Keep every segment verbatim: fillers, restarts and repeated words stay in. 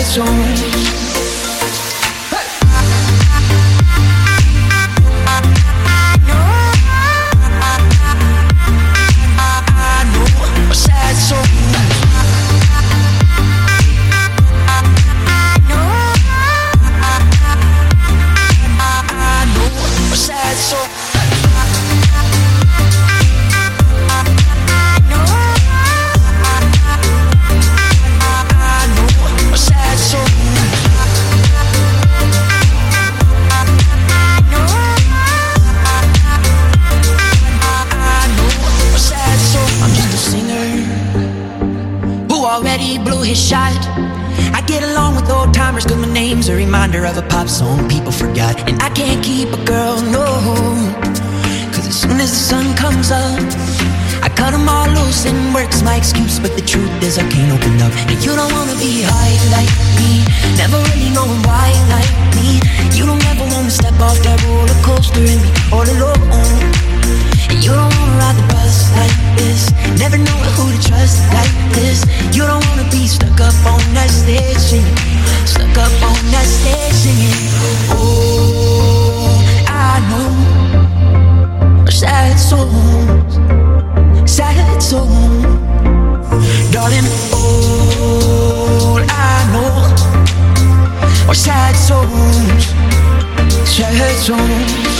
sad songs. Of a pop song people forgot, and I can't keep a girl, no, cause as soon as the sun comes up I cut them all loose and work's my excuse, but the truth is I can't open up. And you don't wanna be high like me, never really knowing why like me. You don't ever wanna step off that roller coaster and be all alone. And you don't wanna ride the bus like this, never know who to trust like this. You don't wanna be stuck up on that stage singing, stuck up on that stage singing. Oh, I know sad songs, sad songs, darling. All I know are sad songs, sad songs.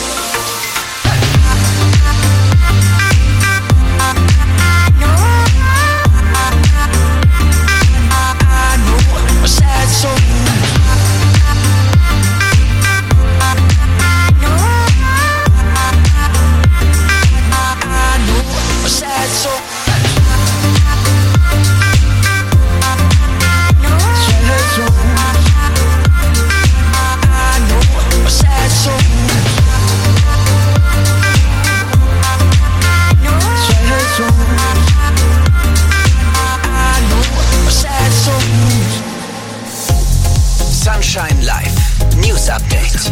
Sunshine Live News Update.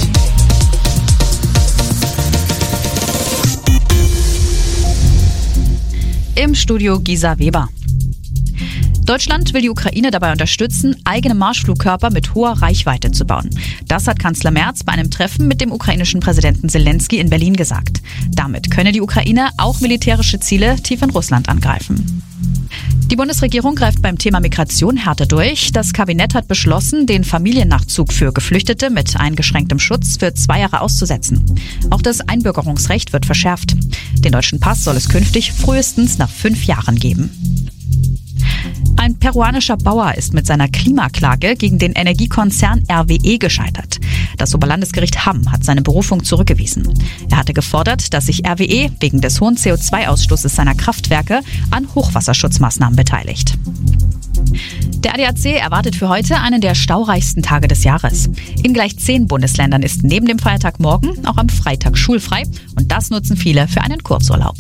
Im Studio Gisa Weber. Deutschland will die Ukraine dabei unterstützen, eigene Marschflugkörper mit hoher Reichweite zu bauen. Das hat Kanzler Merz bei einem Treffen mit dem ukrainischen Präsidenten Zelensky in Berlin gesagt. Damit könne die Ukraine auch militärische Ziele tief in Russland angreifen. Die Bundesregierung greift beim Thema Migration härter durch. Das Kabinett hat beschlossen, den Familiennachzug für Geflüchtete mit eingeschränktem Schutz für zwei Jahre auszusetzen. Auch das Einbürgerungsrecht wird verschärft. Den deutschen Pass soll es künftig frühestens nach fünf Jahren geben. Ein peruanischer Bauer ist mit seiner Klimaklage gegen den Energiekonzern R W E gescheitert. Das Oberlandesgericht Hamm hat seine Berufung zurückgewiesen. Er hatte gefordert, dass sich R W E wegen des hohen C O zwei Ausstoßes seiner Kraftwerke an Hochwasserschutzmaßnahmen beteiligt. Der A D A C erwartet für heute einen der staureichsten Tage des Jahres. In gleich zehn Bundesländern ist neben dem Feiertag morgen auch am Freitag schulfrei und das nutzen viele für einen Kurzurlaub.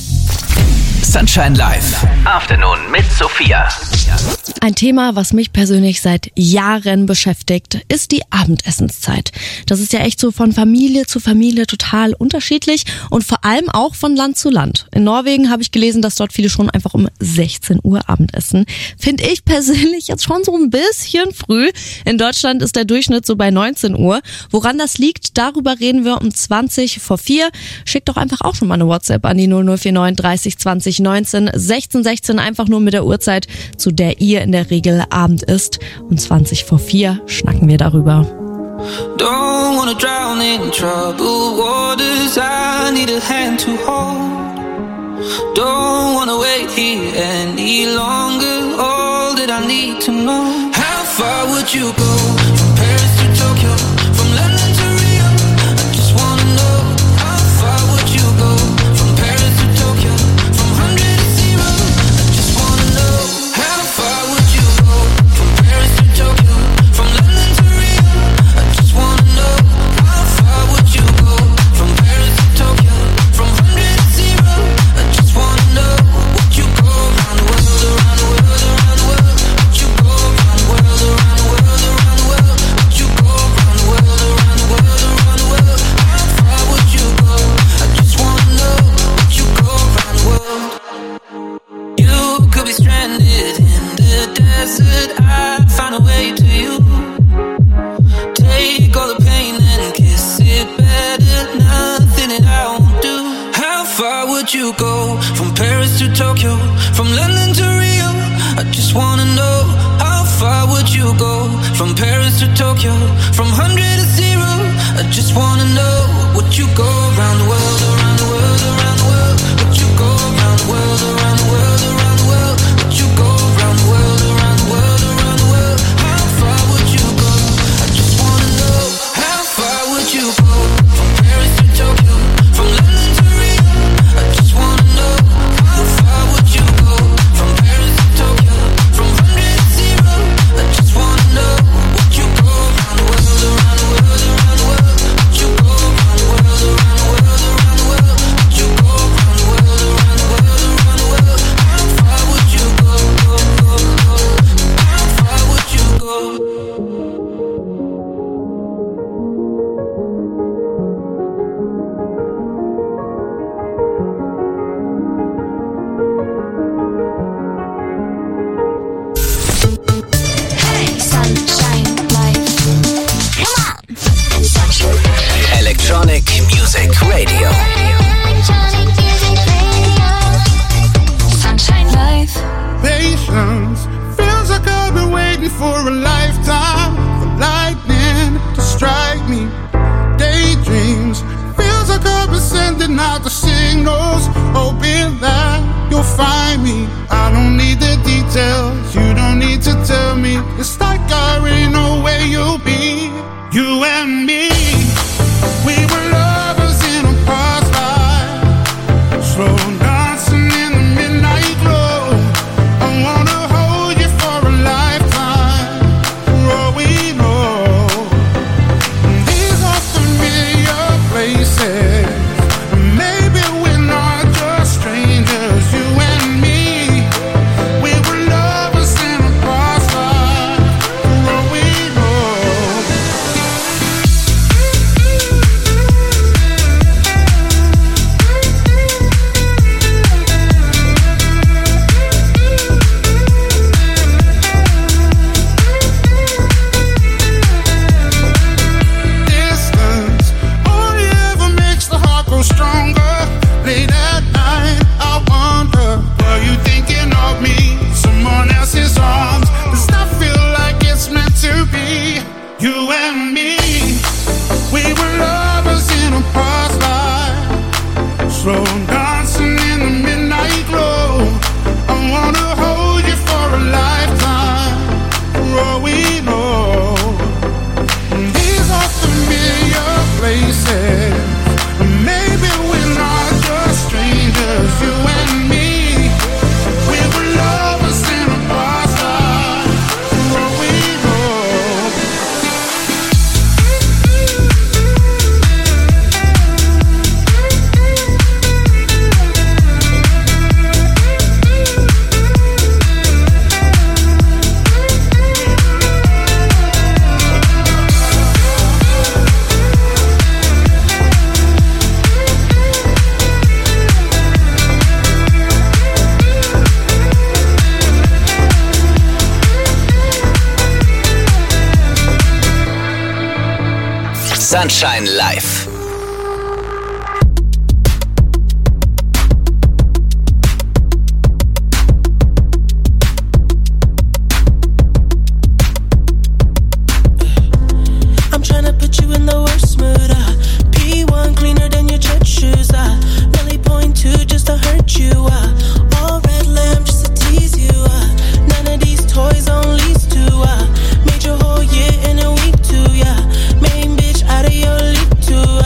Sunshine Live Afternoon mit Sophia. Ein Thema, was mich persönlich seit Jahren beschäftigt, ist die Abendessenszeit. Das ist ja echt so von Familie zu Familie total unterschiedlich und vor allem auch von Land zu Land. In Norwegen habe ich gelesen, dass dort viele schon einfach um sechzehn Uhr Abendessen. Finde ich persönlich jetzt schon so ein bisschen früh. In Deutschland ist der Durchschnitt so bei neunzehn Uhr. Woran das liegt, darüber reden wir um zwanzig vor vier. Schickt doch einfach auch schon mal eine WhatsApp an die null null vier neun dreißig zwanzig neunzehn sechzehn sechzehn, einfach nur mit der Uhrzeit, zu der ihr in der Regel Abend isst. Um zwanzig vor vier schnacken wir darüber. Don't wanna drown in troubled waters, I need a hand to hold. Don't wanna wait here any longer, all that I need to know. How far would you go? From Paris to Tokyo, from London to Rio, I just wanna know. How far would you go? From Paris to Tokyo, from one hundred to zero, I just wanna know. How far would you go? From Paris to Tokyo, from London to Rio, I just wanna know. How far would you go? From Paris to Tokyo, from one hundred to zero, I just wanna know. Would you go around the world, around the world, around the world? Would you go around the world, around the world, around the world? Would you go around the world, could I find a way to you? Take all the pain and kiss it better. Nothing that I won't do. How far would you go? From Paris to Tokyo, from London to Rio. I just wanna know, how far would you go? From Paris to Tokyo, from hundred to zero. I just wanna know, would you go around the world, around the world, around the world? Would you go around the world, around the world, around the world? Would you go around the world, around the world, around the world? How far would you go? I just wanna know, how far would you go? From Paris to Tokyo, from London to Rio. I just wanna know, how far would you go? From Paris to Tokyo, from hundred to zero. I just wanna know, would you go around the world, around the world, around the world? Would you go around the world, around the world, around the world? Would you go around the world, around the world, around the world? How far would you go, go, go, go? How far would you go? Sunshine Life. Come on. Sunshine. Electronic Music Radio. Electronic music radio. Sunshine Life. Patience feels like I've been waiting for a lifetime for lightning to strike me. Daydreams feels like I've been sending out the signals, hoping that you'll find me. I don't need the details, you don't need to tell me. It's like I already know where you'll be. You and me, we were lovers in a past life, slow dancing in the midnight glow. I wanna hold you for a lifetime, for all we know. These are familiar places, maybe we're not just strangers. You and me, we were lovers in a past life, for all we know. Distance only ever makes the heart grow stronger. Late at night, I wonder, were you thinking of me? Someone else's arms. Does that feel like it's meant to be? You and me, we were lovers in a past life, slow dancing in the midnight glow. I wanna hold you for a lifetime, for all we know. These are familiar places, maybe we're not just strangers. You and me, we were lovers in a past life, for all we know. Sunshine Live. I'm tryna put you in the worst mood. Uh. P one cleaner than your church shoes. Uh. Really point two just to hurt you. Uh. All red lamp just to tease you. Uh. None of these toys on lease to. Uh. Made your whole year in a week too. Yeah. Main bitch out of your league too.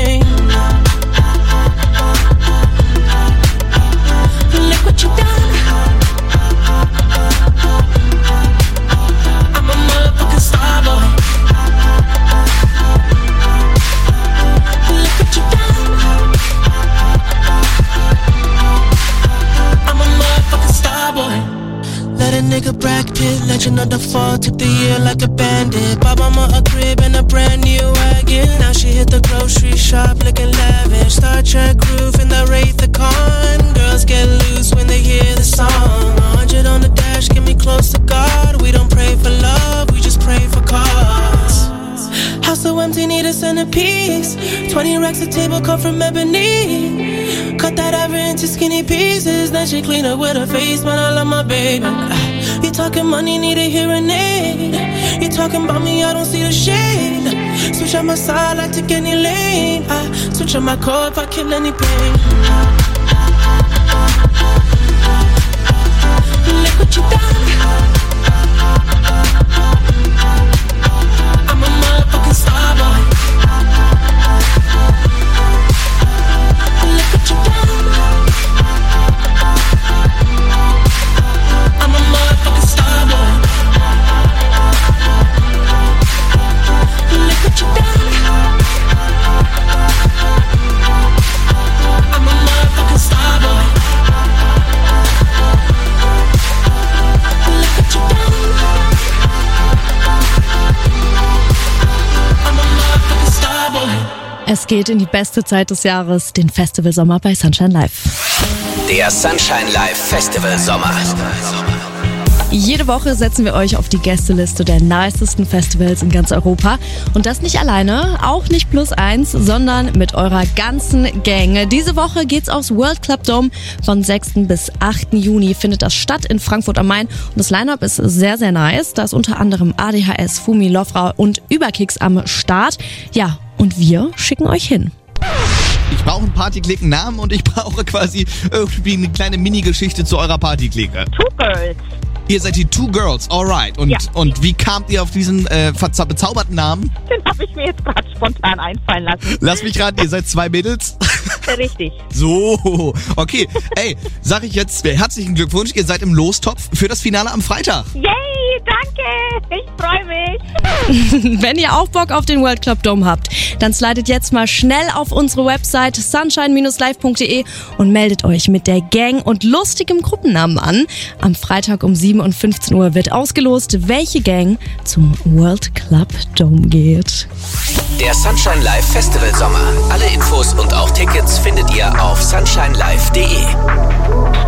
pain. Look what you done. I'm a motherfucking star boy. Look what you done. I'm a motherfucking star boy. Let a nigga Brad Pitt, legend of the fall, took the year like a bandit. Bought mama a crib and a brand new wagon. Now she hit the grocery shop looking lavish. Star Trek roof in the Wraith the Con. Girls get loose when they hear the song. A hundred on the dash, get me close to God. We don't pray for love, we just pray for cause. House so empty, need a centerpiece. Twenty racks a table cut from ebony. Cut that ever into skinny pieces. Then she clean up with her face, man, I love my baby. You talking money, need a hearing aid. You talking about me, I don't see the shade. Switch on my side, I take any lane. I switch on my core if I kill any pain. Look what you done. I'm a motherfucking star boy. Look what you done. I'm a motherfucking star boy. Look what you done. I'm a motherfucking star boy. Look what you done. I'm a motherfucking star boy. Es geht in die beste Zeit des Jahres, den Festival Sommer bei Sunshine Live. Der Sunshine Live Festival Sommer. Jede Woche setzen wir euch auf die Gästeliste der nicesten Festivals in ganz Europa. Und das nicht alleine, auch nicht plus eins, sondern mit eurer ganzen Gang. Diese Woche geht's aufs World Club Dome. Von sechsten bis achten Juni findet das statt in Frankfurt am Main. Und das Line-Up ist sehr, sehr nice. Da ist unter anderem A D H S, Fumi, Lofra und Überkicks am Start. Ja, und wir schicken euch hin. Ich brauche einen Partyklicken-Namen und ich brauche quasi irgendwie eine kleine Mini-Geschichte zu eurer Partyklicke. Two Girls. Ihr seid die Two Girls, alright. Und, Ja. und wie kamt ihr auf diesen äh, verza- bezauberten Namen? Den habe ich mir jetzt gerade spontan einfallen lassen. Lass mich raten, ihr seid zwei Mädels? Richtig. So, okay. Ey, sag ich jetzt herzlichen Glückwunsch, ihr seid im Lostopf für das Finale am Freitag. Yay, danke. Ich freue mich. Wenn ihr auch Bock auf den World Club Dome habt, dann slidet jetzt mal schnell auf unsere Website sunshine dash live punkt de und meldet euch mit der Gang und lustigem Gruppennamen an. Am Freitag um sieben und fünfzehn Uhr wird ausgelost, welche Gang zum World Club Dome geht. Der Sunshine Live Festival Sommer. Alle Infos und auch Tickets findet ihr auf sunshine live punkt de.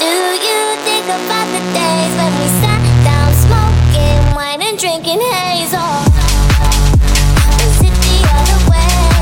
Do you think about the days when we sat down smoking wine and drinking haze? Or was it the other way?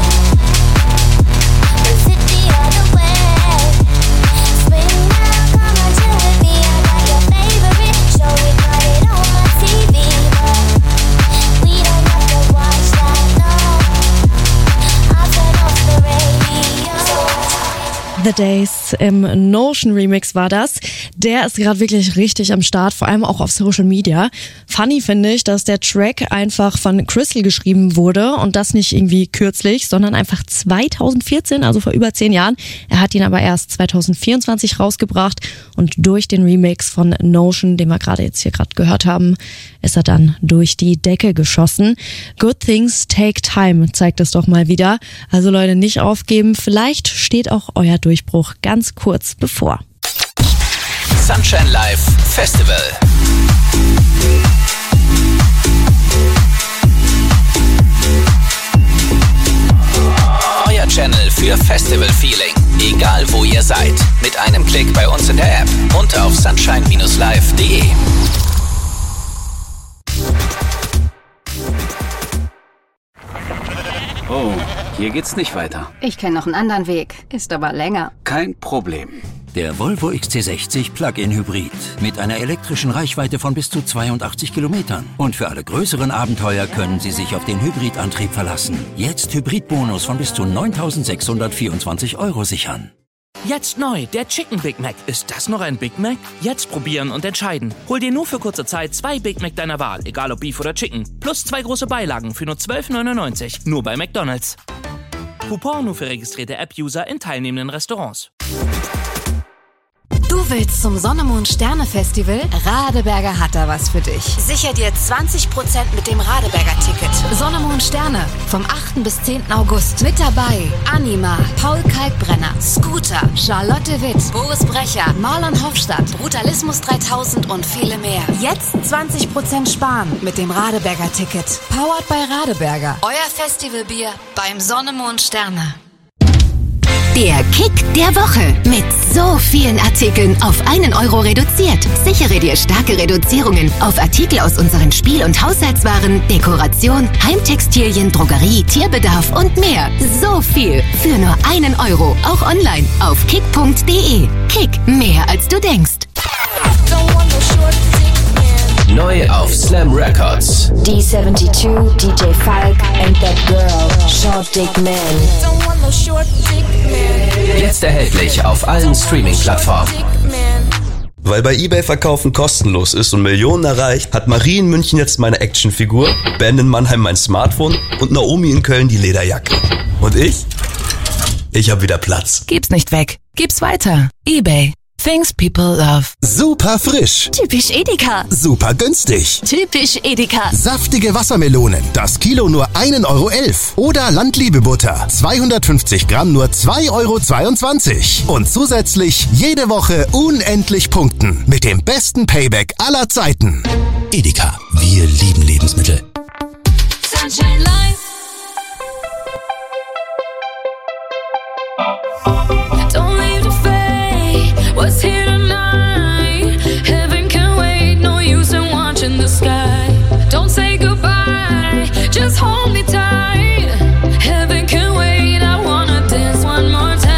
Was it the other way? Spring now, come on, chill with me. I got your favorite show, we got it on my T V. But we don't have to watch that, no. I'll turn off the radio. The Days im Notion Remix war das. Der ist gerade wirklich richtig am Start, vor allem auch auf Social Media. Funny finde ich, dass der Track einfach von Crystal geschrieben wurde und das nicht irgendwie kürzlich, sondern einfach zweitausendvierzehn, also vor über zehn Jahren. Er hat ihn aber erst zweitausendvierundzwanzig rausgebracht und durch den Remix von Notion, den wir gerade jetzt hier gerade gehört haben, ist er dann durch die Decke geschossen. Good things take time, zeigt es doch mal wieder. Also Leute, nicht aufgeben, vielleicht steht auch euer Durchbruch ganz kurz bevor. Sunshine Live Festival. Euer Channel für Festival-Feeling. Egal wo ihr seid. Mit einem Klick bei uns in der App und auf sunshine live punkt de. Oh, hier geht's nicht weiter. Ich kenne noch einen anderen Weg, ist aber länger. Kein Problem. Der Volvo X C sechzig Plug-in Hybrid mit einer elektrischen Reichweite von bis zu zweiundachtzig Kilometern. Und für alle größeren Abenteuer können Sie sich auf den Hybridantrieb verlassen. Jetzt Hybridbonus von bis zu neuntausendsechshundertvierundzwanzig Euro sichern. Jetzt neu, der Chicken Big Mac. Ist das noch ein Big Mac? Jetzt probieren und entscheiden. Hol dir nur für kurze Zeit zwei Big Mac deiner Wahl, egal ob Beef oder Chicken. Plus zwei große Beilagen für nur zwölf neunundneunzig. Nur bei McDonald's. Coupon nur für registrierte App-User in teilnehmenden Restaurants. Du willst zum Sonne-Mond-Sterne-Festival? Radeberger hat da was für dich. Sicher dir zwanzig Prozent mit dem Radeberger-Ticket. Sonne-Mond-Sterne vom achten bis zehnten August. Mit dabei Anima, Paul Kalkbrenner, Scooter, Charlotte Witt, Boris Brecher, Marlon Hofstadt, Brutalismus dreitausend und viele mehr. Jetzt zwanzig Prozent sparen mit dem Radeberger-Ticket. Powered by Radeberger. Euer Festivalbier beim Sonne-Mond-Sterne. Der Kick der Woche. Mit so vielen Artikeln auf einen Euro reduziert. Sichere dir starke Reduzierungen auf Artikel aus unseren Spiel- und Haushaltswaren, Dekoration, Heimtextilien, Drogerie, Tierbedarf und mehr. So viel für nur einen Euro. Auch online auf kick punkt de. Kick, mehr als du denkst. Neu auf Slam Records. D zweiundsiebzig, D J Falk and that girl, Short Dick Man. Jetzt erhältlich auf allen Streaming-Plattformen. Weil bei eBay Verkaufen kostenlos ist und Millionen erreicht, hat Marie in München jetzt meine Actionfigur, Ben in Mannheim mein Smartphone und Naomi in Köln die Lederjacke. Und ich? Ich hab wieder Platz. Gib's nicht weg. Gib's weiter. eBay. Things people love. Super frisch. Typisch Edeka. Super günstig. Typisch Edeka. Saftige Wassermelonen. Das Kilo nur ein Euro elf. Oder Landliebe-Butter. zweihundertfünfzig Gramm nur zwei Euro zweiundzwanzig. Und zusätzlich jede Woche unendlich punkten. Mit dem besten Payback aller Zeiten. Edeka. Wir lieben Lebensmittel. Sunshine Life. Don't leave the fade. What's here tonight? Heaven can wait. No use in watching the sky. Don't say goodbye. Just hold me tight. Heaven can wait. I wanna dance one more time.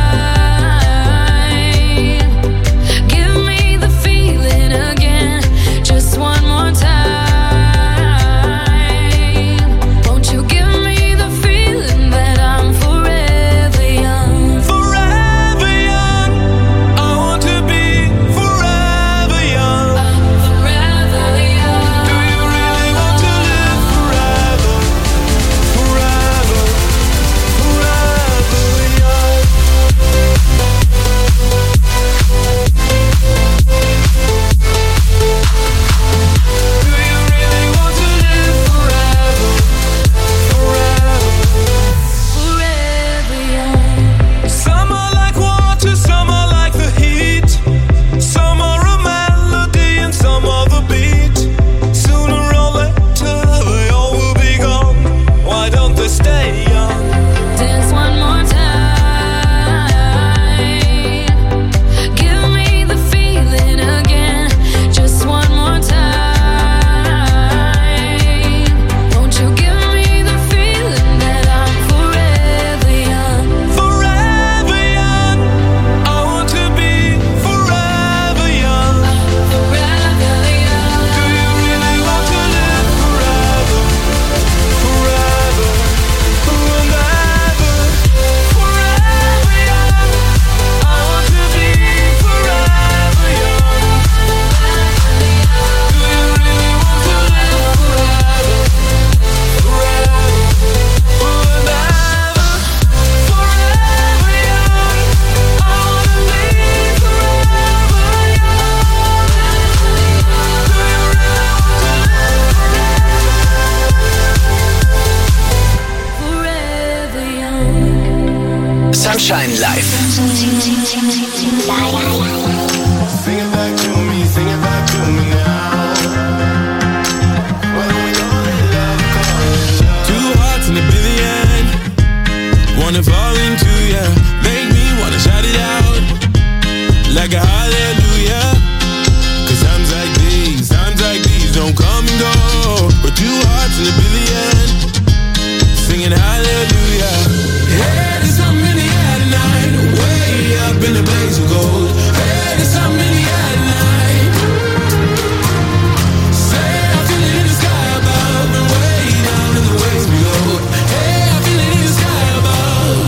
Give me the feeling again. Just one more time. Won't you hallelujah. Cause times like these, times like these don't come and go. We're two hearts in a billion, singing hallelujah. Hey, there's something in the air tonight, way up in the blaze of gold. Hey, there's something in the air tonight. Say I feel it in the sky above, and way down in the waves below. Hey, I feel it in the sky above.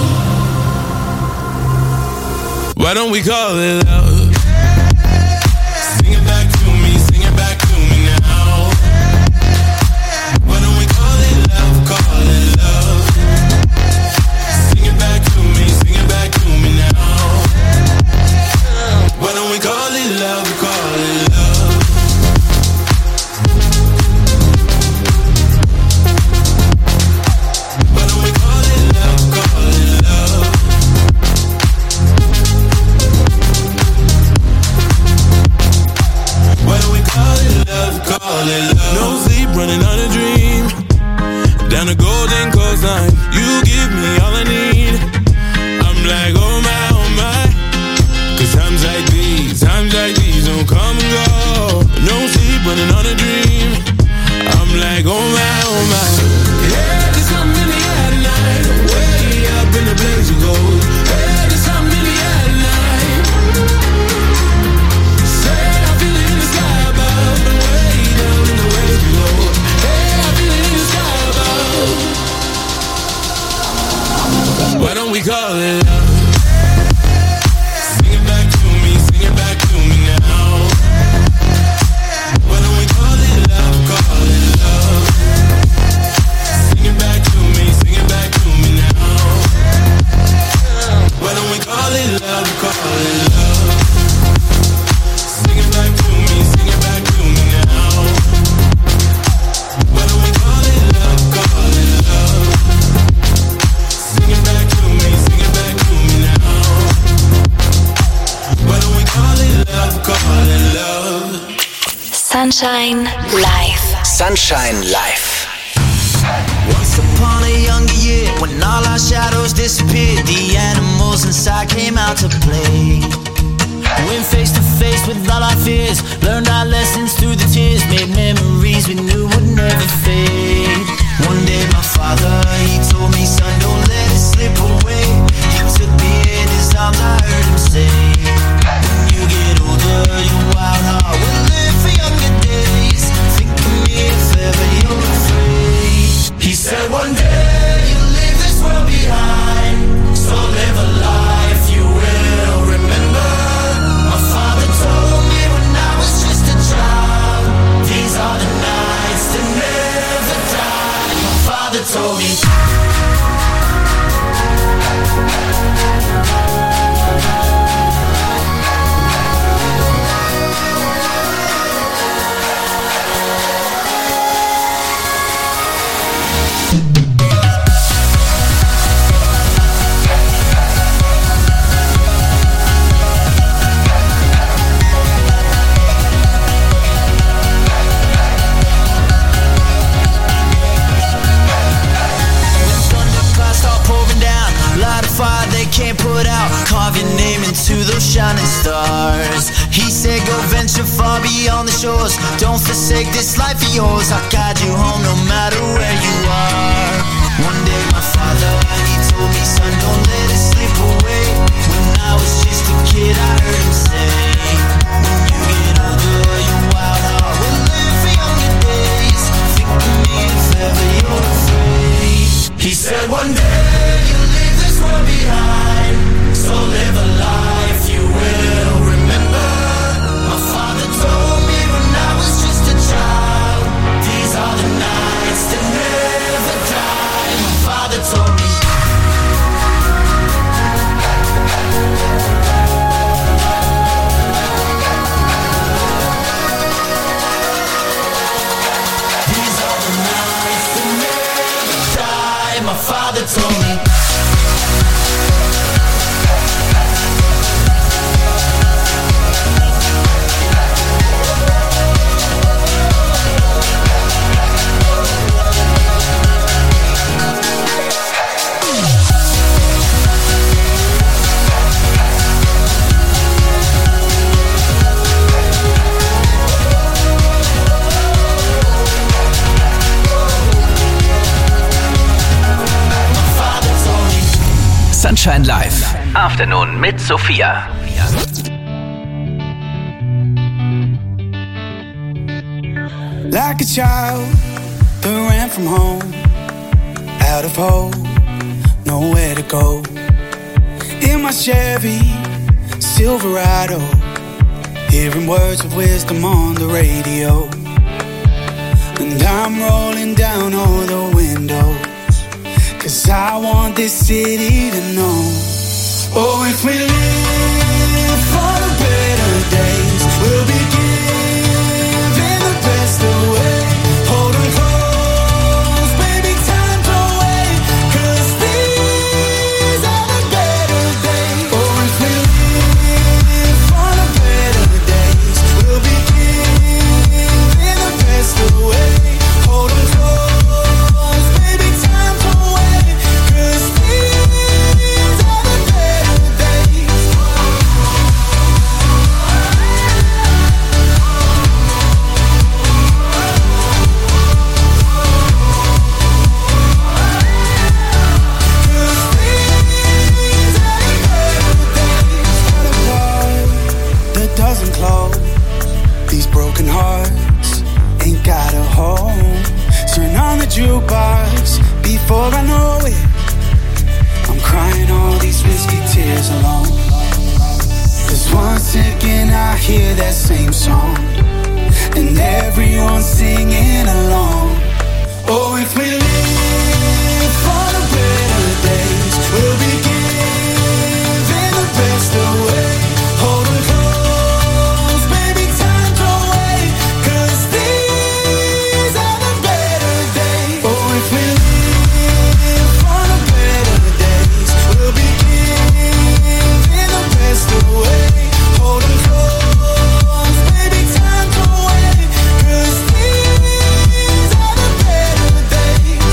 Why don't we call it love? Sing it back to me, sing it back to me now. Why don't we call it love, call it love? Sing it back to me, sing it back to me now. Why don't we call it love, call it love? Why don't we call it love, call it love? Why don't we call it love, call it love? No sleep, running on a dream. Down the golden coastline, you give me all I need. I'm like, oh my, oh my. Cause times like these, times like these don't come and go. No sleep, running on a dream. I'm like, oh my, oh my. Yeah, there's something in the air tonight, way up in the blaze of gold. Yeah, there's something in the air tonight. Say I feel it in the sky above, and way down in the waves below. Hey, I feel it in the sky above. Why don't we call it love? Sing it back to me, sing it back to me now. Why don't we call it love, call it love? Sing it back to me, sing it back to me now. Why don't we call it love, call it love? Sing it back to me, sing it back to me now. Why don't we call it love, call it love? Sing it back to me, sing it back to me now. Why don't we call it love, call it love? Sunshine Life. Sunshine Life. Once upon a younger year, when all our shadows disappeared, the animals inside came out to play. Went face to face with all our fears, learned our lessons through the tears, made memories we knew would never fade. One day my father, he told me, son, don't let it slip away. He took me in his arms, I heard him say, when you get older, your wild heart will live for younger days. Think of me if ever you're afraid. He said one day you'll leave this world behind, so live a life you will remember. My father told me when I was just a child, these are the nights that never die. My father told me. Can't put out, carve your name into those shining stars. He said go venture far beyond the shores, don't forsake this life of yours. I'll guide you home no matter where you are. One day my father, he told me, son, don't let it slip away. When I was just a kid I heard him say, when you get older your wild heart will live for younger days. Think of me if ever you're afraid. He said one day you'll leave this world behind, so live a life you will remember. My father told me when I was just a child, these are the nights that never die. My father told me. These are the nights that never die. My father told me. Afternoon mit Sophia. Like a child that ran from home, out of hope, nowhere to go. In my Chevy Silverado, hearing words of wisdom on the radio. And I'm rolling down all the windows, 'cause I want this city to know. Oh, if we live for the better days, we'll be giving the best away. Hold 'em close, baby, time to wait, 'cause these are the better days. Oh, if we live for the better days, we'll be giving the best away. Hold 'em close, baby, time to wait, 'cause these are the better days. That doesn't close. These broken hearts ain't got a home. Turn on the jukebox before I know it. I'm crying all these risky tears alone. 'Cause once again I hear that same song, and everyone's singing along. Oh, if we live for the better days, we'll be giving the best away. Hold 'em close, baby, time to wait, 'cause these are the better days. Oh, if we live for the better days, we'll be giving the best away. Hold 'em close, baby, time to wait, 'cause these are the better days.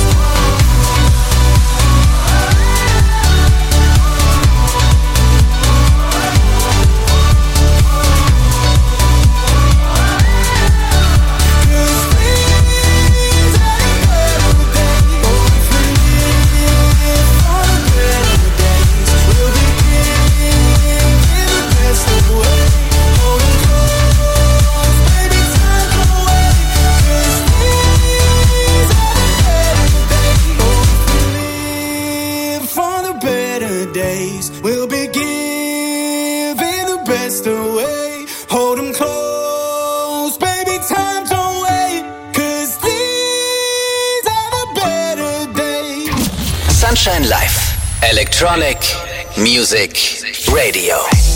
For the better days, we'll be giving the best away. Hold 'em close, baby, time to wait, 'cause these are the better days. Sunshine Live. Electronic Music Radio.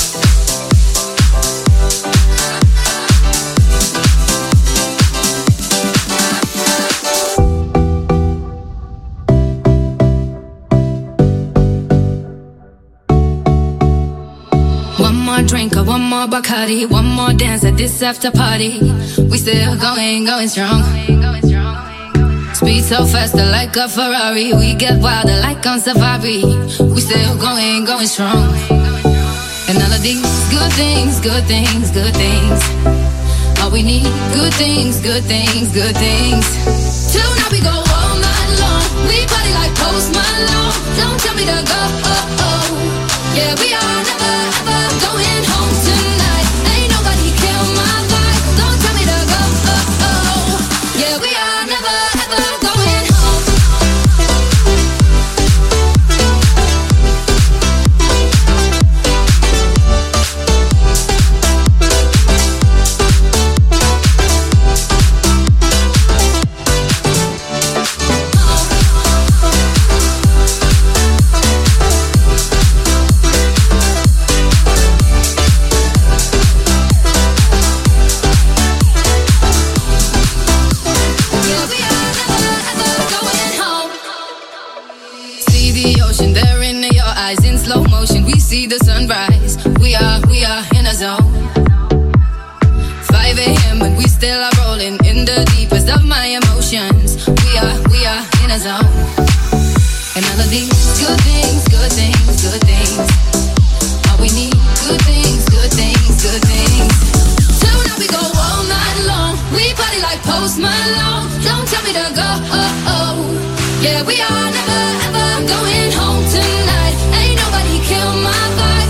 One more drink or one more Bacardi, one more dance at this after party. We still going, going strong. Speed so faster like a Ferrari. We get wilder like on safari. We still going, going strong. And all of these good things, good things, good things. All we need, good things, good things, good things. Tonight we go all night long. We party like Post Malone. Don't tell me to go, oh, oh. Yeah, we are never ever going home tonight. Ain't nobody kill my vibe. Don't tell me to go, oh, oh. Yeah, we are never ever going home. See the sunrise, we are, we are in a zone. five a.m. and we still are rolling in the deepest of my emotions. We are, we are in a zone. And all of these good things, good things, good things. All we need, good things, good things, good things. Tonight we go all night long. We party like Post Malone. Don't tell me to go, oh, oh. Yeah, we are never ever going home tonight. Ain't nobody kill my vibe.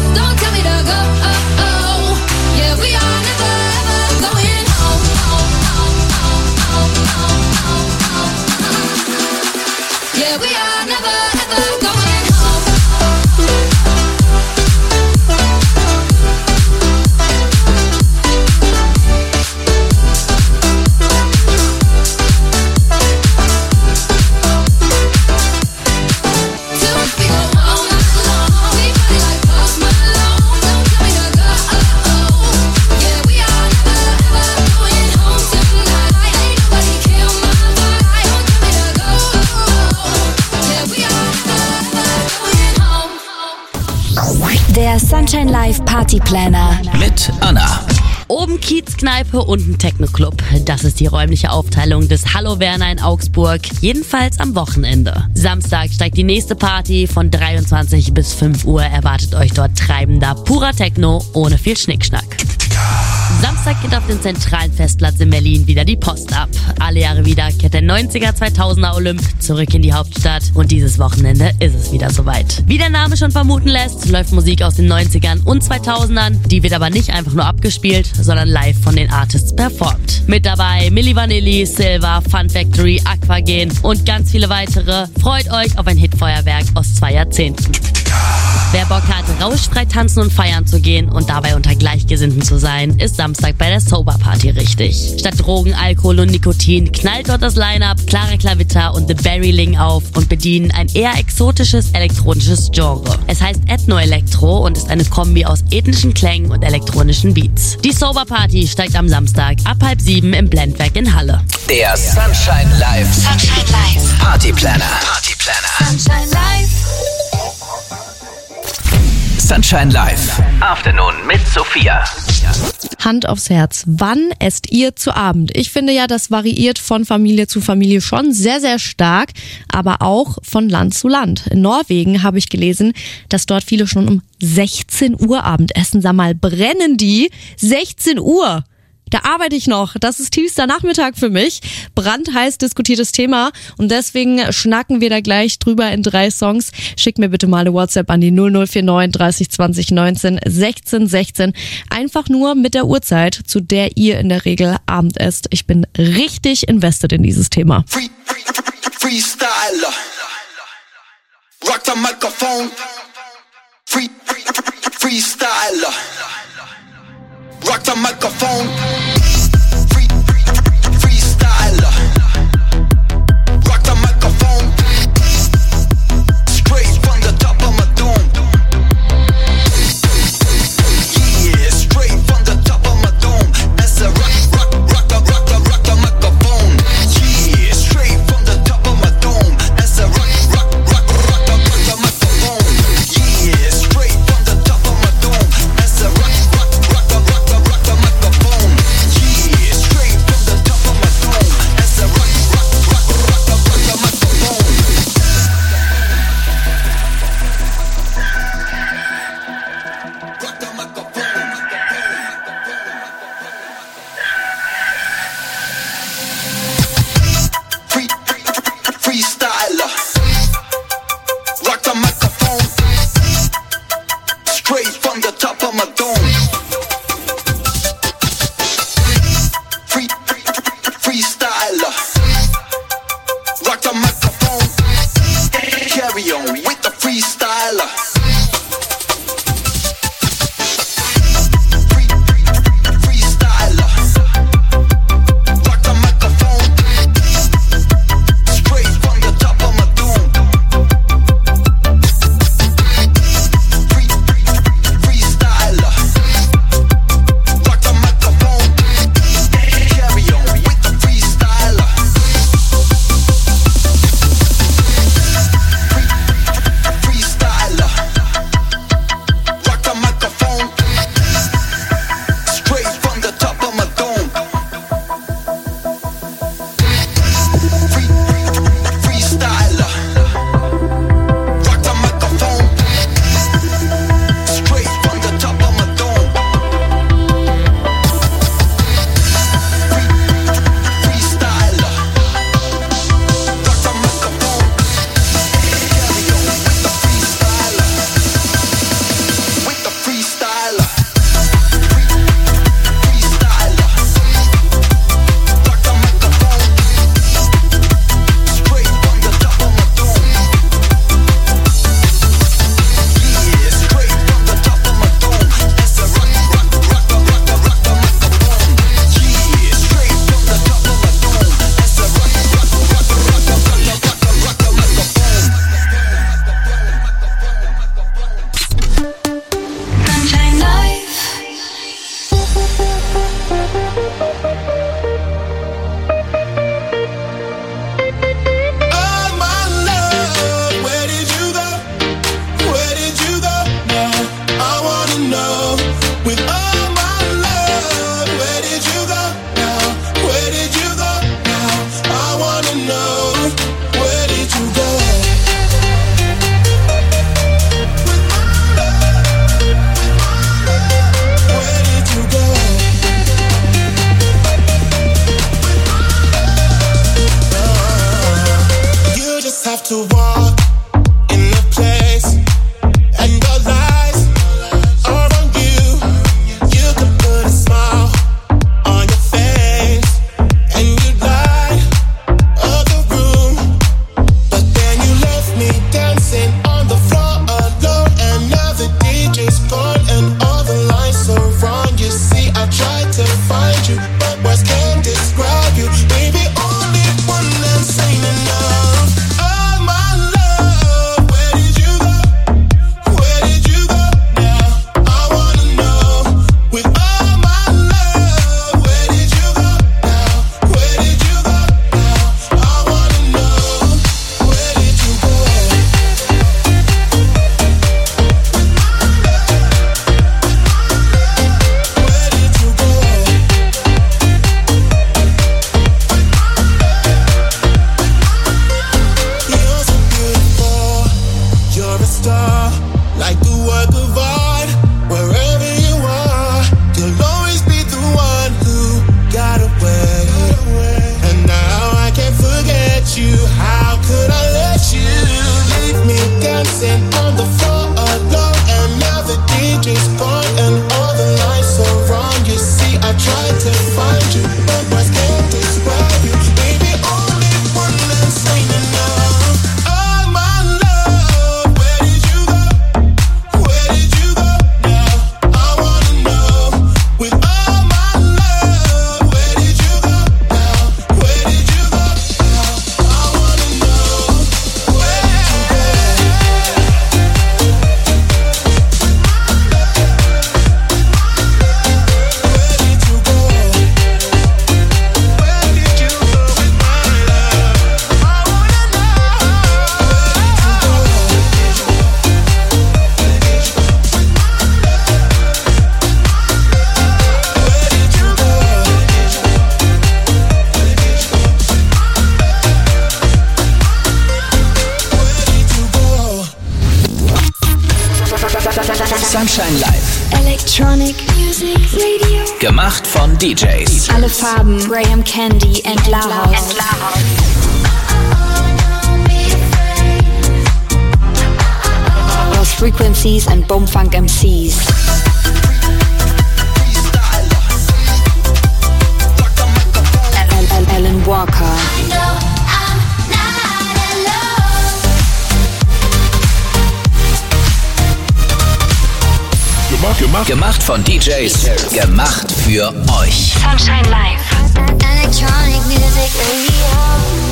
Sunshine Live Party Planner mit Anna. Oben Kiezkneipe, unten Techno-Club. Das ist die räumliche Aufteilung des Hallo Werner in Augsburg. Jedenfalls am Wochenende. Samstag steigt die nächste Party. Von dreiundzwanzig bis fünf Uhr erwartet euch dort treibender, purer Techno ohne viel Schnickschnack. Samstag geht auf den zentralen Festplatz in Berlin wieder die Post ab. Alle Jahre wieder kehrt der neunziger zweitausender Olymp zurück in die Hauptstadt und dieses Wochenende ist es wieder soweit. Wie der Name schon vermuten lässt, läuft Musik aus den neunzigern und zweitausendern. Die wird aber nicht einfach nur abgespielt, sondern live von den Artists performt. Mit dabei Milli Vanilli, Silva, Fun Factory, Aquagen und ganz viele weitere. Freut euch auf ein Hitfeuerwerk aus zwei Jahrzehnten. Wer Bock hat, rauschfrei tanzen und feiern zu gehen und dabei unter Gleichgesinnten zu sein, ist Samstag bei der Sober Party richtig. Statt Drogen, Alkohol und Nikotin knallt dort das Line-Up Clara Klavitta und The Berryling auf und bedienen ein eher exotisches elektronisches Genre. Es heißt Ethno-Elektro und ist eine Kombi aus ethnischen Klängen und elektronischen Beats. Die Sober Party steigt am Samstag ab halb sieben im Blendwerk in Halle. Der Sunshine Live Sunshine Live Party Planner. Party Planner. Sunshine Live Sunshine Live Afternoon mit Sophia. Hand aufs Herz. Wann esst ihr zu Abend? Ich finde ja, das variiert von Familie zu Familie schon sehr, sehr stark, aber auch von Land zu Land. In Norwegen habe ich gelesen, dass dort viele schon um sechzehn Uhr Abend essen. Sag mal, brennen die? sechzehn Uhr! Da arbeite ich noch. Das ist tiefster Nachmittag für mich. Brandheiß diskutiertes Thema. Und deswegen schnacken wir da gleich drüber in drei Songs. Schickt mir bitte mal eine WhatsApp an die null null vier neun dreißig zwanzig neunzehn sechzehn sechzehn. Einfach nur mit der Uhrzeit, zu der ihr in der Regel Abend esst. Ich bin richtig invested in dieses Thema. Free, free, Freestyler. Rock the microphone. Free, free, Freestyler. Rock the microphone. Free, free, freestyler. Rock the microphone. Straight from the top of my dome. Yeah, straight from the top of my dome. As a rock, rock, rock, rock, rock, rock, rock the microphone. Yeah, straight from the top of my dome. As a rock, rock, rock, rock, rock, rock the microphone. Yeah, straight from the top of my dome. As a rock, rock, rock, rock, rock, rock the microphone. Sunshine Live. Electronic Music Radio. Gemacht von D Js. Alle Farben. Graham Candy and Lahouse. Lost Frequencies and Bumfunk M Cs. Alan Walker. Gemacht, gemacht. Gemacht von D Js. Gemacht für euch. Sunshine Live. Electronic Music Radio.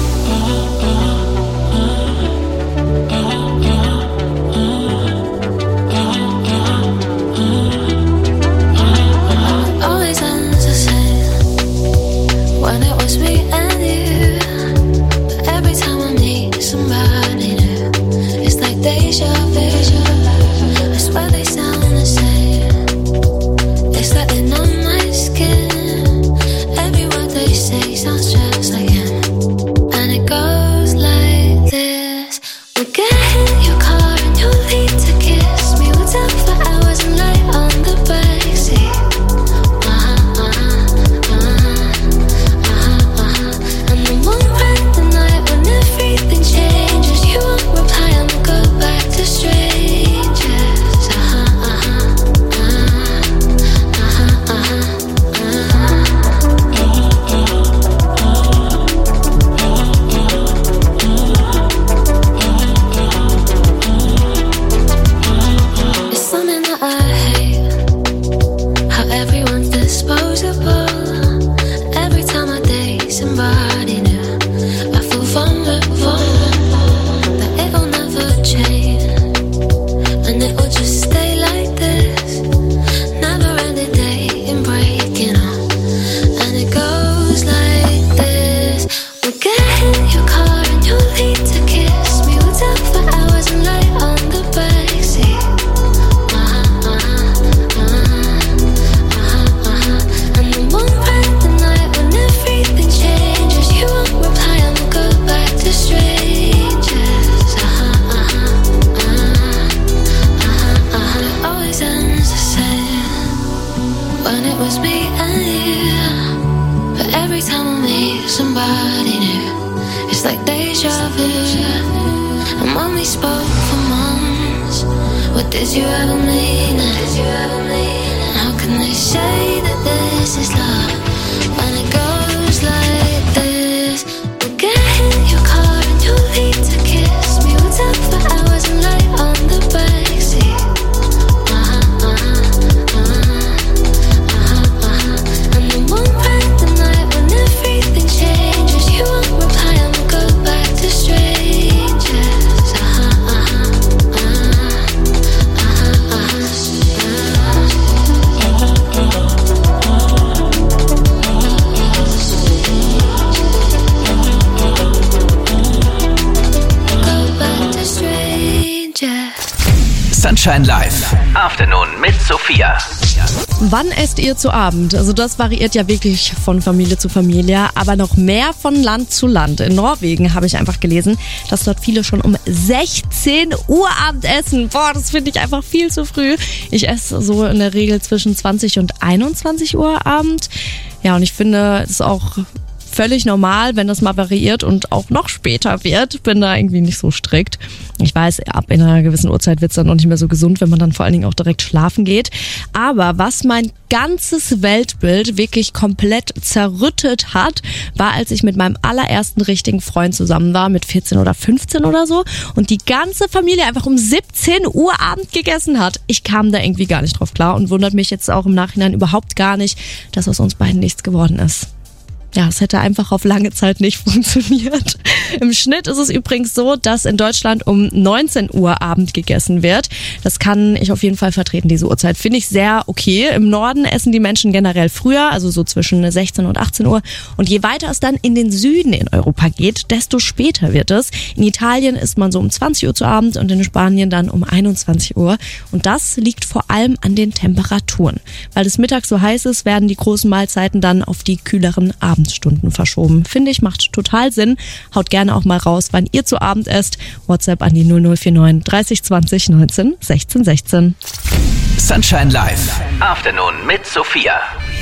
Always ends the same when it was me and you. But every time I meet somebody new, it's like deja vu. I swear they sound the same. It's like they know my skin. Every word they say sounds just like him. And it goes like this. We'll get in your car and you'll leave to kiss me. We'll talk for hours and lay on the backseat. Uh-huh, uh-huh, uh-huh, uh-huh, uh-huh. And then one bright the night when everything changes. You won't reply and we'll go back to strangers. Uh-huh, uh-huh, uh-huh, uh-huh, uh-huh. It's something that I hate, how everyone's disposable. Every time I date somebody new, I feel vulnerable, that it'll never change, and it will just stay like this. Never ending dating, breaking up, and it goes like this. We'll get in your car and you'll leave to kiss me. We'll talk for hours and lay on the backseat. Uh-huh, uh-huh, uh-huh, uh-huh. And then one bright the night when everything changes. You won't reply and we'll go back to strangers. Uh-huh, uh-huh, uh-huh, uh-huh, uh-huh. Always ends the same when it was me and you. But every time I meet somebody new, it's like deja vu. And when we spoke for months, what did you ever mean? Did you ever mean? And how can they say that this is love when it goes like this? We'll get in your car and you'll leave to kiss me. We'll talk for hours and lay on the backseat. Uh-huh, uh-huh, uh-huh, uh-huh, uh-huh. And then one bright the night when everything changes. You won't reply and we'll go back to strangers. Uh-huh, uh-huh, uh-huh, uh-huh, uh-huh. Go back to strangers. Sunshine Live. Afternoon mit Sophia. Wann esst ihr zu Abend? Also das variiert ja wirklich von Familie zu Familie, aber noch mehr von Land zu Land. In Norwegen habe ich einfach gelesen, dass dort viele schon um sechzehn Uhr Abend essen. Boah, das finde ich einfach viel zu früh. Ich esse so in der Regel zwischen zwanzig und einundzwanzig Uhr Abend. Ja, und ich finde es auch völlig normal, wenn das mal variiert und auch noch später wird. Bin da irgendwie nicht so strikt. Ich weiß, ab in einer gewissen Uhrzeit wird es dann noch nicht mehr so gesund, wenn man dann vor allen Dingen auch direkt schlafen geht. Aber was mein ganzes Weltbild wirklich komplett zerrüttet hat, war, als ich mit meinem allerersten richtigen Freund zusammen war, mit vierzehn oder fünfzehn oder so, und die ganze Familie einfach um siebzehn Uhr Abend gegessen hat. Ich kam da irgendwie gar nicht drauf klar und wundert mich jetzt auch im Nachhinein überhaupt gar nicht, dass aus uns beiden nichts geworden ist. Ja, es hätte einfach auf lange Zeit nicht funktioniert. Im Schnitt ist es übrigens so, dass in Deutschland um neunzehn Uhr Abend gegessen wird. Das kann ich auf jeden Fall vertreten, diese Uhrzeit. Finde ich sehr okay. Im Norden essen die Menschen generell früher, also so zwischen sechzehn und achtzehn Uhr. Und je weiter es dann in den Süden in Europa geht, desto später wird es. In Italien isst man so um zwanzig Uhr zu Abend und in Spanien dann um einundzwanzig Uhr. Und das liegt vor allem an den Temperaturen. Weil es mittags so heiß ist, werden die großen Mahlzeiten dann auf die kühleren Abend Abendstunden verschoben. Finde ich, macht total Sinn. Haut gerne auch mal raus, wann ihr zu Abend esst. WhatsApp an die null null vier neun dreißig zwanzig neunzehn sechzehn sechzehn. Sunshine Live. Afternoon mit Sophia.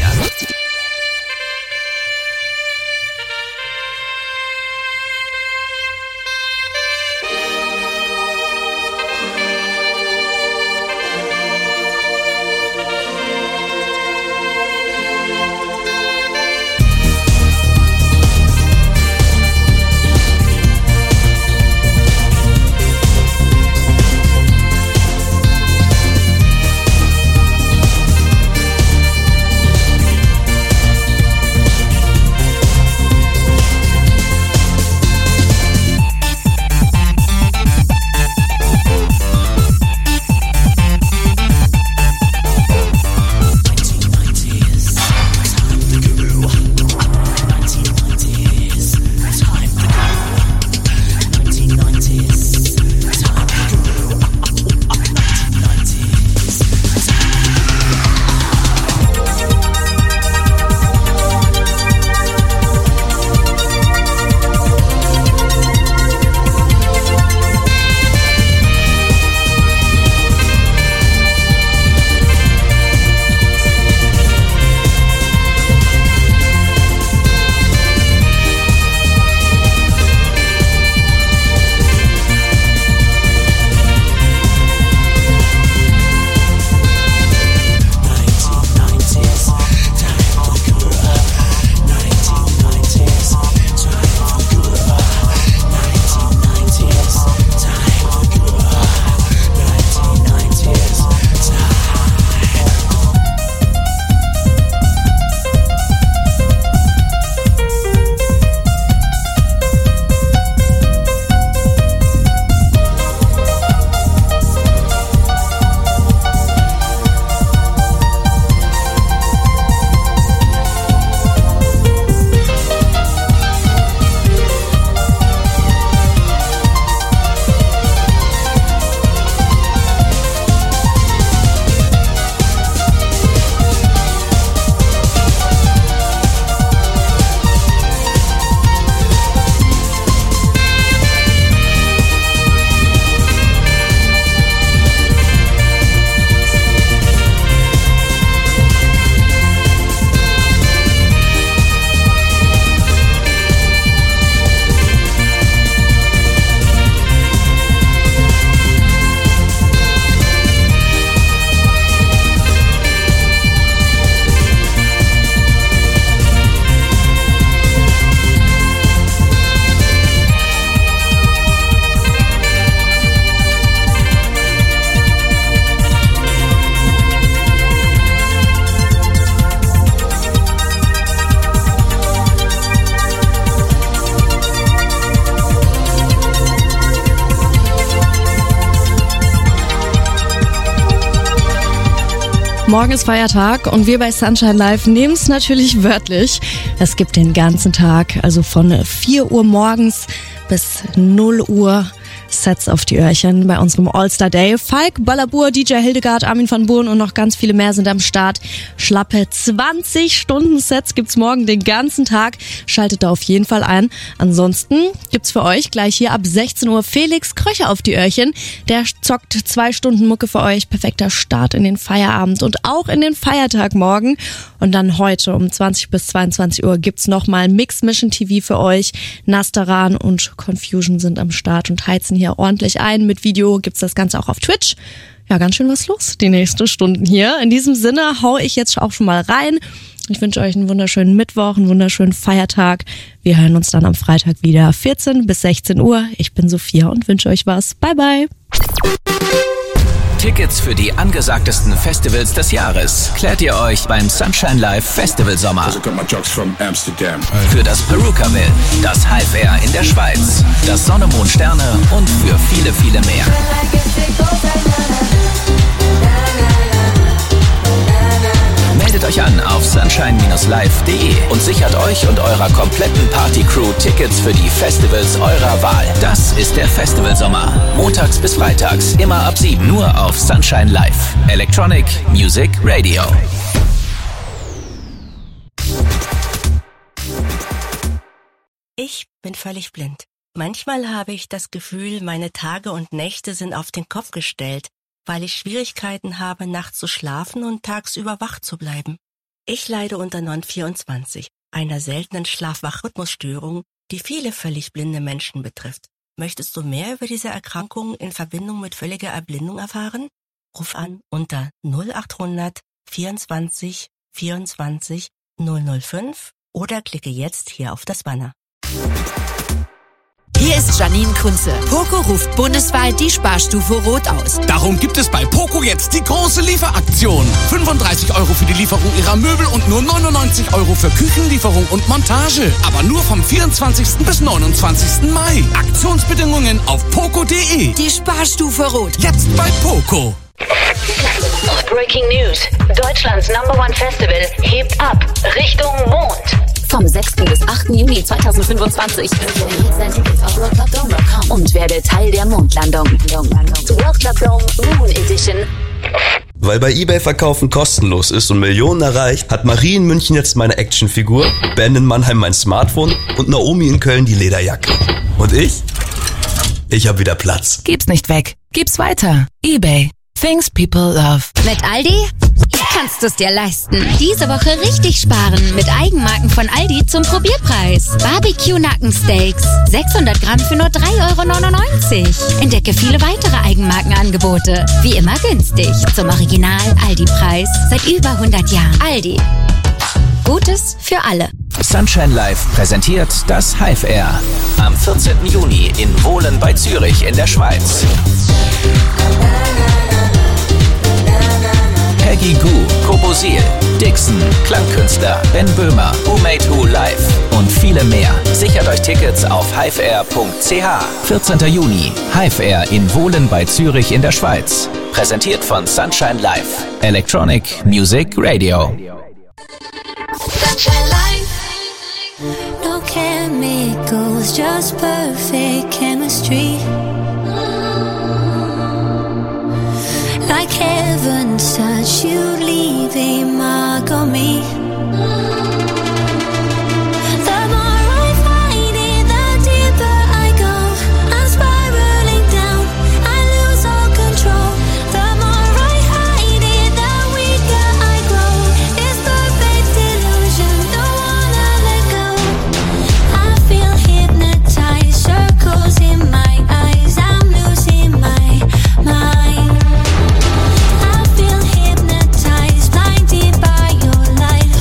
Morgen ist Feiertag und wir bei Sunshine Live nehmen es natürlich wörtlich. Es gibt den ganzen Tag, also von vier Uhr morgens bis null Uhr Sets auf die Öhrchen bei unserem All-Star Day. Falk, Balabur, D J Hildegard, Armin van Buuren und noch ganz viele mehr sind am Start. Schlappe zwanzig Stunden Sets gibt's morgen den ganzen Tag. Schaltet da auf jeden Fall ein. Ansonsten gibt's für euch gleich hier ab sechzehn Uhr Felix Kröcher auf die Öhrchen. Der zockt zwei Stunden Mucke für euch. Perfekter Start in den Feierabend und auch in den Feiertag morgen. Und dann heute um zwanzig bis zweiundzwanzig Uhr gibt's nochmal Mix Mission T V für euch. Nastaran und Confusion sind am Start und heizen hier ordentlich ein. Mit Video gibt's das Ganze auch auf Twitch. Ja, ganz schön was los die nächsten Stunden hier. In diesem Sinne hau ich jetzt auch schon mal rein. Ich wünsche euch einen wunderschönen Mittwoch, einen wunderschönen Feiertag. Wir hören uns dann am Freitag wieder vierzehn bis sechzehn Uhr. Ich bin Sophia und wünsche euch was. Bye, bye. Tickets für die angesagtesten Festivals des Jahres klärt ihr euch beim Sunshine Live Festival Sommer. Für das Perukaville, das Hive Air in der Schweiz, das Sonne, Mond, Sterne und für viele, viele mehr. Meldet euch an auf sunshine Bindestrich live Punkt de und sichert euch und eurer kompletten Party-Crew Tickets für die Festivals eurer Wahl. Das ist der Festivalsommer. Montags bis freitags, immer ab sieben, nur auf Sunshine Live. Electronic Music Radio. Ich bin völlig blind. Manchmal habe ich das Gefühl, meine Tage und Nächte sind auf den Kopf gestellt, weil ich Schwierigkeiten habe, nachts zu schlafen und tagsüber wach zu bleiben. Ich leide unter N O N vierundzwanzig, einer seltenen Schlaf-Wach-Rhythmusstörung, die viele völlig blinde Menschen betrifft. Möchtest du mehr über diese Erkrankung in Verbindung mit völliger Erblindung erfahren? Ruf an unter null achthundert vierundzwanzig vierundzwanzig null null fünf oder klicke jetzt hier auf das Banner. Hier ist Janine Kunze. Poco ruft bundesweit die Sparstufe Rot aus. Darum gibt es bei Poco jetzt die große Lieferaktion. fünfunddreißig Euro für die Lieferung ihrer Möbel und nur neunundneunzig Euro für Küchenlieferung und Montage. Aber nur vom vierundzwanzigsten bis neunundzwanzigsten Mai. Aktionsbedingungen auf poco punkt de. Die Sparstufe Rot. Jetzt bei Poco. Breaking News. Deutschlands Number One Festival hebt ab Richtung Mond. Vom sechsten bis achten Juni zweitausendfünfundzwanzig. Und werde Teil der Mondlandung. World Club Dome Moon Edition. Weil bei eBay Verkaufen kostenlos ist und Millionen erreicht, hat Marie in München jetzt meine Actionfigur, Ben in Mannheim mein Smartphone und Naomi in Köln die Lederjacke. Und ich? Ich hab wieder Platz. Gib's nicht weg. Gib's weiter. eBay. Things people love. Mit Aldi kannst du es dir leisten. Diese Woche richtig sparen mit Eigenmarken von Aldi zum Probierpreis. Barbecue-Nackensteaks. sechshundert Gramm für nur drei Euro neunundneunzig. Entdecke viele weitere Eigenmarkenangebote. Wie immer günstig. Zum Original Aldi-Preis. Seit über hundert Jahren. Aldi. Gutes für alle. Sunshine Live präsentiert das Hive Air. Am vierzehnten Juni in Wohlen bei Zürich in der Schweiz. Peggy Gou, Kobosil, Dixon, Klangkünstler, Ben Böhmer, Who Made Who Live und viele mehr. Sichert euch Tickets auf hive air punkt c h. vierzehnten Juni, Hive Air in Wohlen bei Zürich in der Schweiz. Präsentiert von Sunshine Live. Electronic Music Radio. Sunshine Life. No chemicals, just perfect chemistry. Like heaven's touch, you leave a mark on me. The more I find it, the deeper I go. I'm spiraling down, I lose all control. The more I hide it, the weaker I grow. This perfect illusion, don't wanna let go. I feel hypnotized, circles in my eyes. I'm losing my mind. I feel hypnotized, blinded by your light.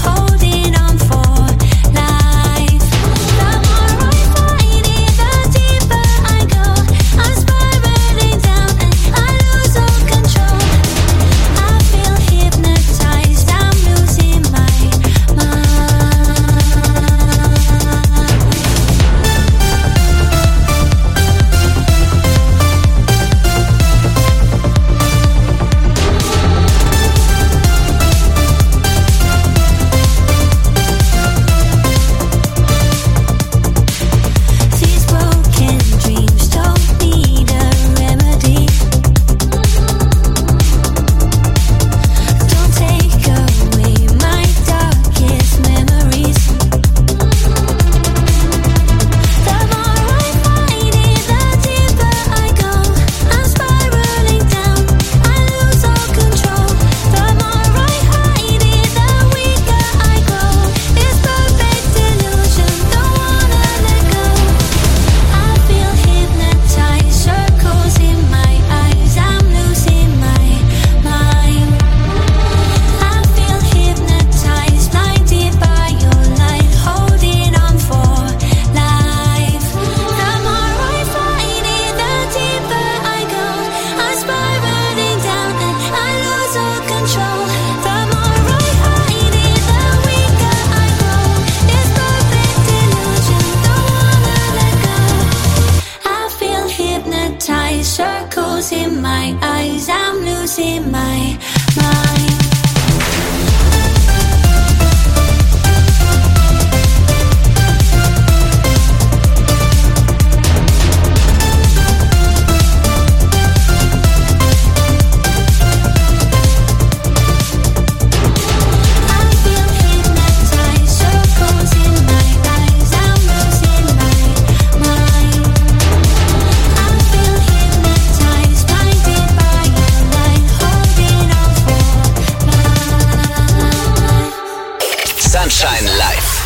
Sunshine Live.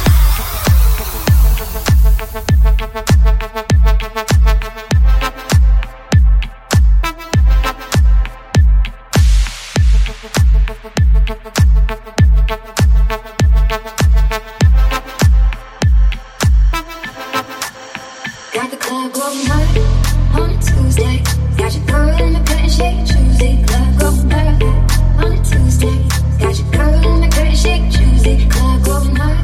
Got the club going hard on a Tuesday. Got your girl in the curtain shake Tuesday. Club going hard on a Tuesday. Got your girl in the curtain shake Tuesday. Club going hard.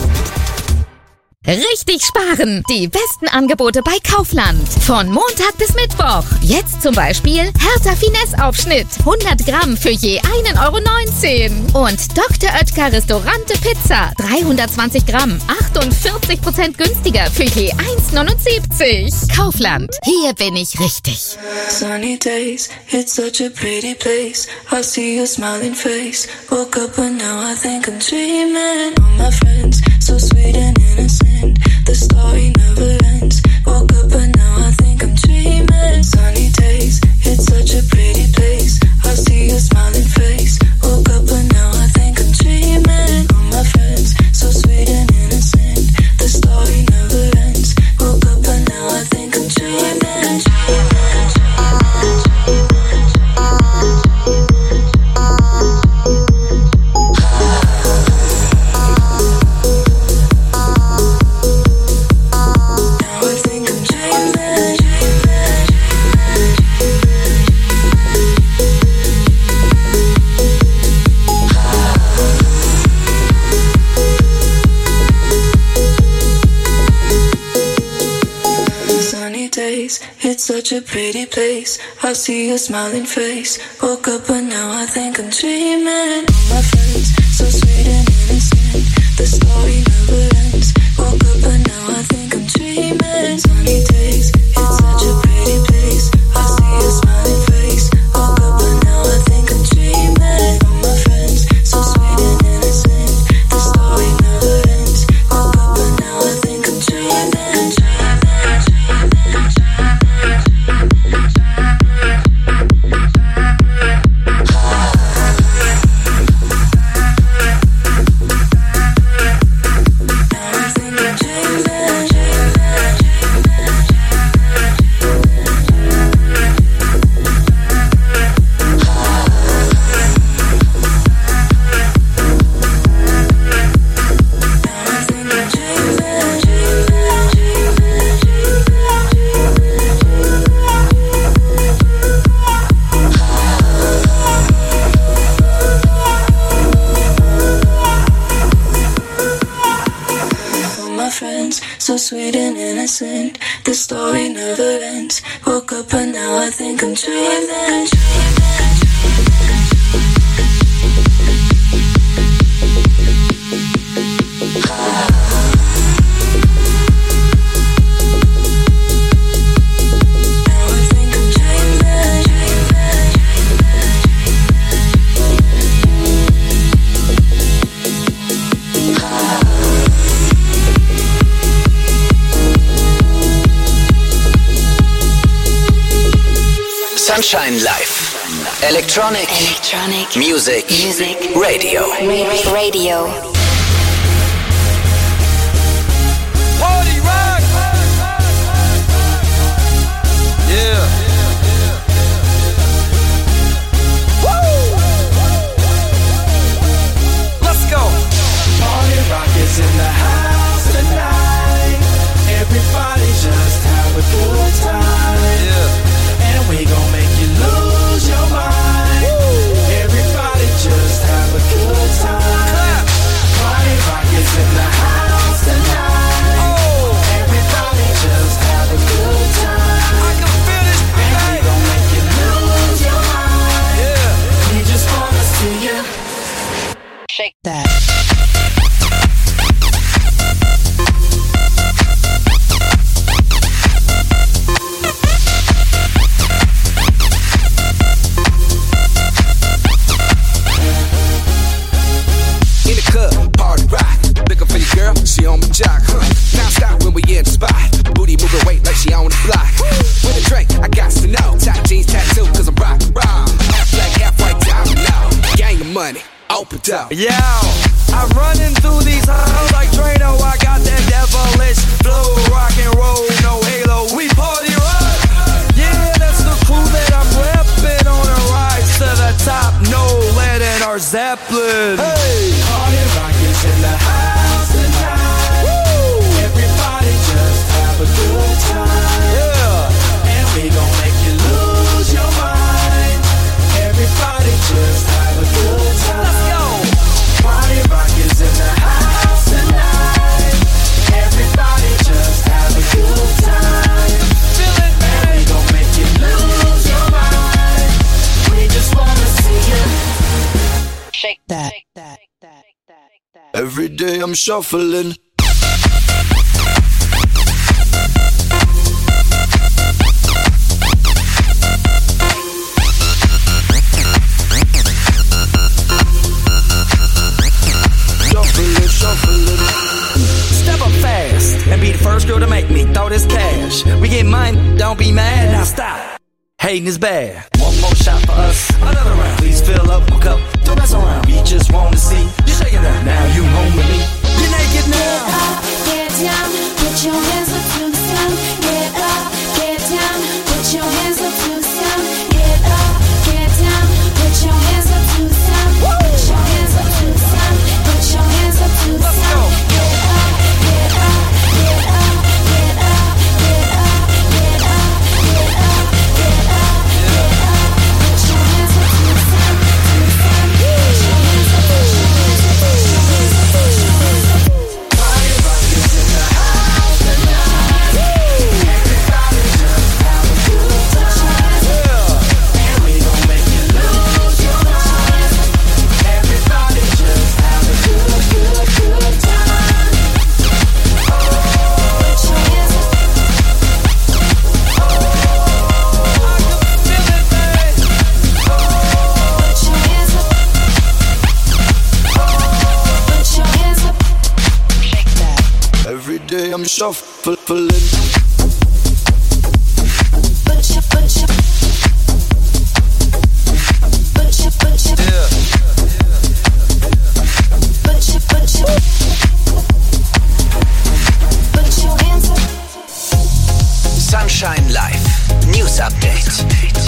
Richtig sparen! Die besten Angebote bei Kaufland. Von Montag bis Mittwoch. Jetzt zum Beispiel Hertha Finesse-Aufschnitt. hundert Gramm für je ein Euro neunzehn. Und Doktor Oetker Restaurante Pizza. dreihundertzwanzig Gramm. achtundvierzig Prozent günstiger für je eins neunundsiebzig. Kaufland. Hier bin ich richtig. Sunny days, it's such a pretty place. I see your smiling face. Woke up and now I think I'm dreaming. All my friends, so sweet and innocent. The story never ends. Woke up and now I think I'm dreaming. Sunny days, it's such a pretty place. I see your smiling face. Woke up and now I think I'm dreaming. All my friends, so sweet and innocent. The story never ends. Woke up and now I think I'm dreaming. It's such a pretty place. I see your smiling face. Woke up and now I think I'm dreaming. All my friends, so sweet and innocent. The story never ends. Woke up and now I think I'm dreaming. Sunny days, it's such a pretty place. I see your smiling face. Woke up and now I think I'm dreaming. All my friends, so sweet and innocent. The story never ends. Woke up and now I think I'm dreaming. So sweet and innocent, the story never ends. Woke up and now I think I'm dreaming. Sunshine Live. Electronic, Electronic Music, Music Radio. Radio. Party rock. Yeah. Woo. Let's go. Party rock is in the house tonight. Everybody just have a good time. Yeah. And we gon' make you lose your mind. Woo. Everybody just have a good time. Clap. Party rock is in the house tonight. Oh. Everybody just have a good time. I can feel it. no doubt. Yeah, I'm running through these halls like Drano. I got that devilish flow, rock and roll, no halo. We party rock. Yeah, that's the crew that I'm repping on a rise to the top. No lead in our Zeppelin. Hey, party rock is in the house tonight. Woo! Everybody just have a good time. Yeah, and we gon' make you lose your mind. Everybody just have a good time. Let's go. Party rock is in the house tonight. Everybody just have a good time. Feel it, man. And we gon' make you lose your mind. We just wanna see you shake that. Every day I'm shuffling. Shuffling, shuffling. Step up fast and be the first girl to make me throw this cash. We get mine, don't be mad, now stop. Hating is bad. One more shot for us, another round. Please fill up my cup, don't mess around. We just wanna see you shaking that. Now you home with me. You're naked now. Get up, get down, put your hands up to the sound. Get up, get down, put your hands up to the sound. Get up, get down, put your hands up to the sound. Put your hands up to the sound. Put your hands up to the sound. Get up, get up, get up, get up, get up, get up, get up, get up, get up. Put your hands up to the sound, to the sound. Put your hands up, put your hands up, put your hands up, put your hands up. Party rock is in the house tonight. Everybody just have a good time. And we gon' make you lose your mind. Everybody just have a good, good, good time. Oh, put your hands up. Oh, I can feel it, babe. Oh, put your hands up. Oh, put your hands up. Shake that. Every day I'm shuffling. Put your, put your, put your, put your, put your, put your, put your hands up. Sunshine Live. News Update.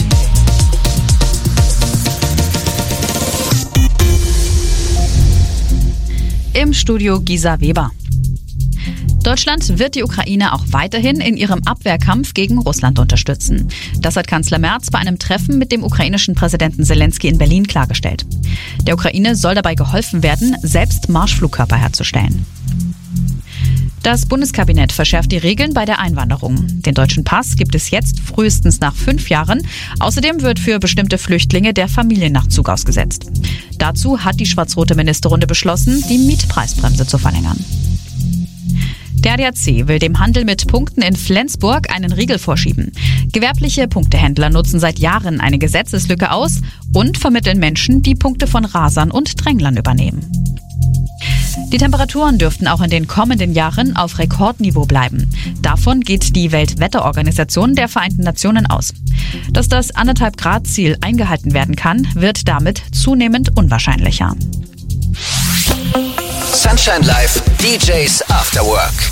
Im Studio Gisa Weber. Deutschland wird die Ukraine auch weiterhin in ihrem Abwehrkampf gegen Russland unterstützen. Das hat Kanzler Merz bei einem Treffen mit dem ukrainischen Präsidenten Zelensky in Berlin klargestellt. Der Ukraine soll dabei geholfen werden, selbst Marschflugkörper herzustellen. Das Bundeskabinett verschärft die Regeln bei der Einwanderung. Den deutschen Pass gibt es jetzt frühestens nach fünf Jahren. Außerdem wird für bestimmte Flüchtlinge der Familiennachzug ausgesetzt. Dazu hat die schwarz-rote Ministerrunde beschlossen, die Mietpreisbremse zu verlängern. Der A D A C will dem Handel mit Punkten in Flensburg einen Riegel vorschieben. Gewerbliche Punktehändler nutzen seit Jahren eine Gesetzeslücke aus und vermitteln Menschen, die Punkte von Rasern und Dränglern übernehmen. Die Temperaturen dürften auch in den kommenden Jahren auf Rekordniveau bleiben. Davon geht die Weltwetterorganisation der Vereinten Nationen aus. Dass das anderthalb Grad Ziel eingehalten werden kann, wird damit zunehmend unwahrscheinlicher. Sunshine Live, D Js After Work.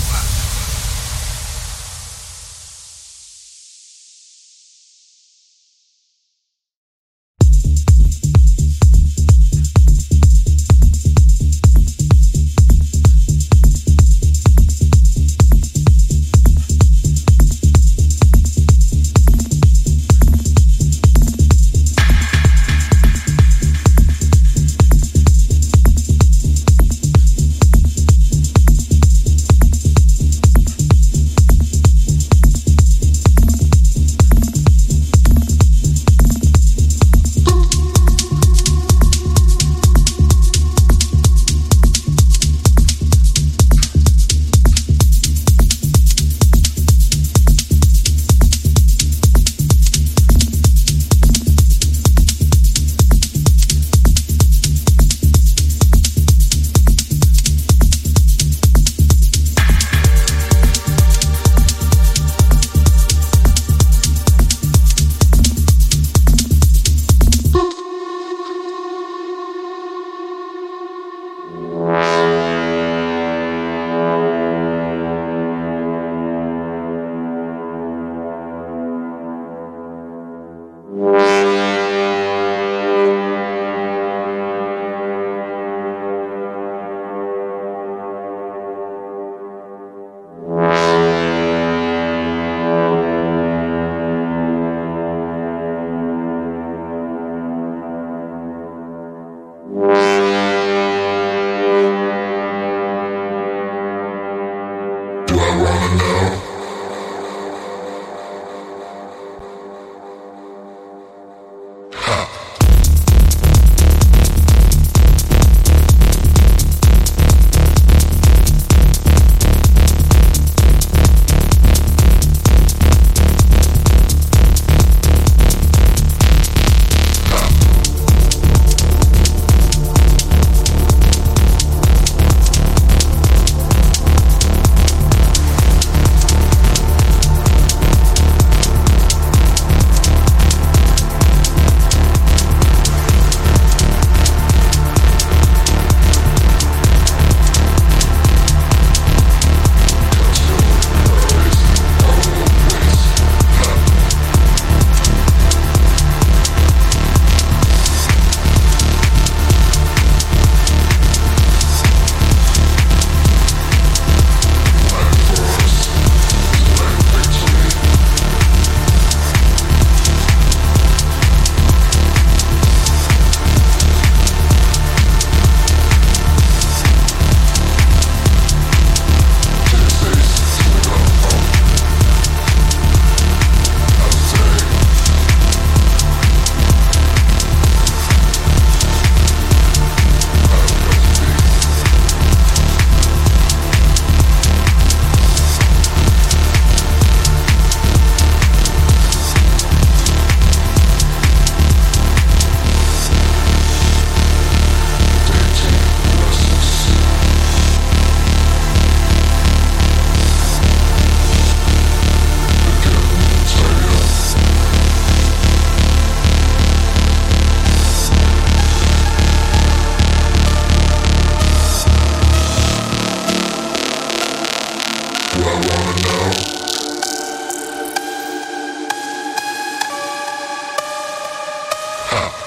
Uh.